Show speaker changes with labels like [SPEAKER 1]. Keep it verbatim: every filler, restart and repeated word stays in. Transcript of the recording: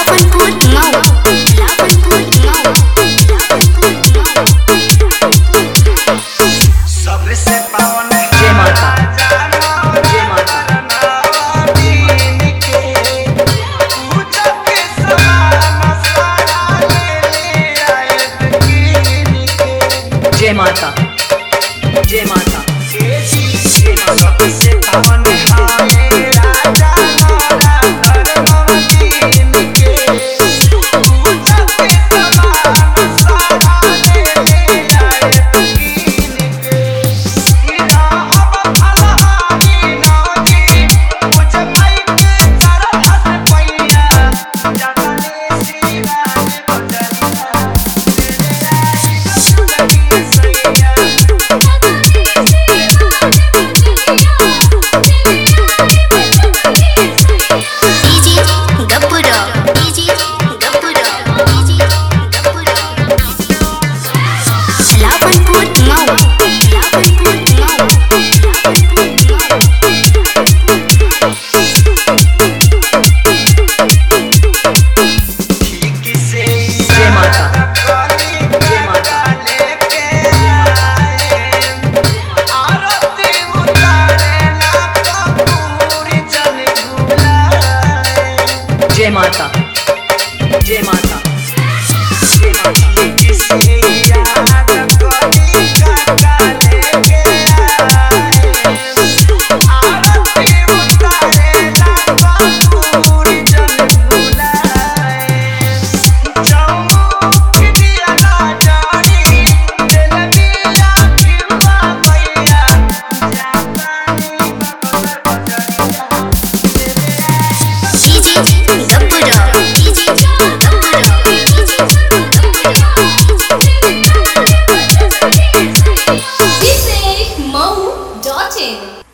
[SPEAKER 1] लाफनपुर मऊ लाफनपुर मऊ
[SPEAKER 2] सबसे पावन
[SPEAKER 3] जय माता जय माता जय माता जय माता
[SPEAKER 2] सबसे पावन हाय राजा मोरा धर्मवीर के पूजा के समान सारा ले ले आए कीन के हीरा अब फलहारी नौजी कुछ पाई के सरहद पैया जगने श्री राज बजरिया तेरे आई लगी सैया
[SPEAKER 3] जय माता जय माता जय माता
[SPEAKER 2] किसे याद करी काका लेके आए आरती उतारे लापा पूरी जन भुलाए चौमुख दिया ना जानी दिल दिया खिलवा भैया जापानी बगर बजरिया तेरे
[SPEAKER 1] Mou dot in